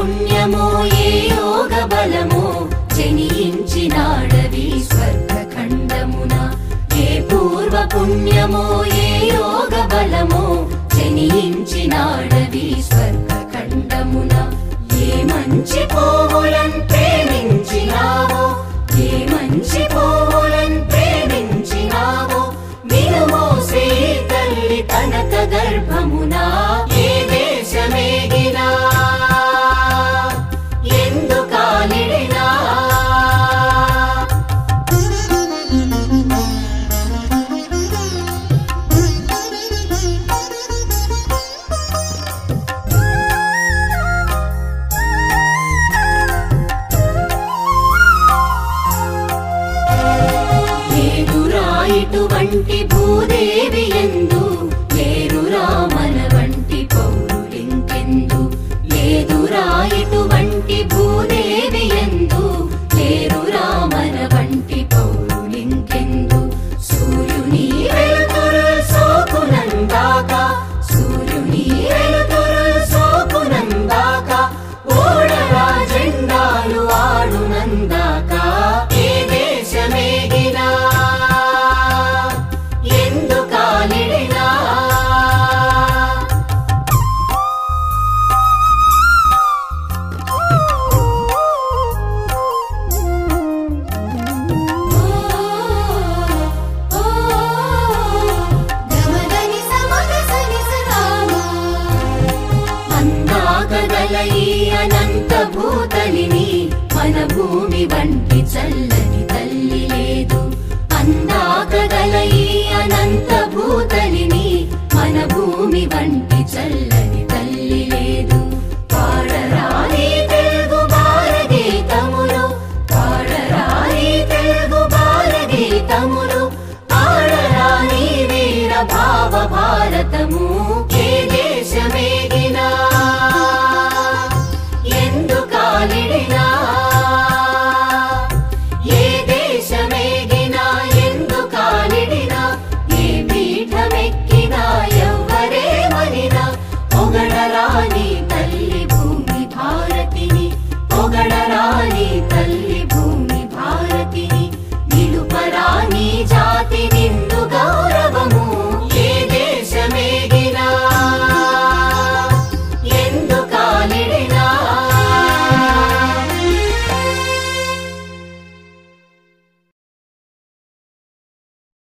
పుణ్యమో ఏ యోగ బలమో జనించినాడవి స్వర్గఖండమున ఏ పూర్వ పుణ్యమో ఏ యోగ బలమో జనించినాడవి స్వర్గఖండమున ఏ మంచి పోవులను ప్రేమించినావో ఏ మంచి పోవులను ప్రేమించినావో వినుమో శ్రీ తల్లి కనక గర్భమునా ఏ దేశమేగినా ఎందుకాలిడినా ఇటువంటి భూదేవి ఎందు లేరురా మన వంటి పౌరులింకెందు లేదురా ఇటువంటి భూదేవి ఎందు లేరురా మన వంటి పౌరులింకెందు సూర్యుని వెలుతురు సోకునందాక సూర్యుని వెలుతురు సోకునందాక ఓడరా జెండాలు ఆడునందాక ఏ దేశమేగినా అనంత భూతలిని మన భూమి వంటి చల్లని తల్లి లేదు అందాకగల ఈ అనంత భూతలిని మన భూమి వంటి చల్లని తల్లి లేదు పాడరాని తెలుగు బాలగీతములు పాడరాని తెలుగు బాలగీతములు ఆడరాని వీర భావ భారతము ఏ దేశమేగినా ఎందుకాలిడినా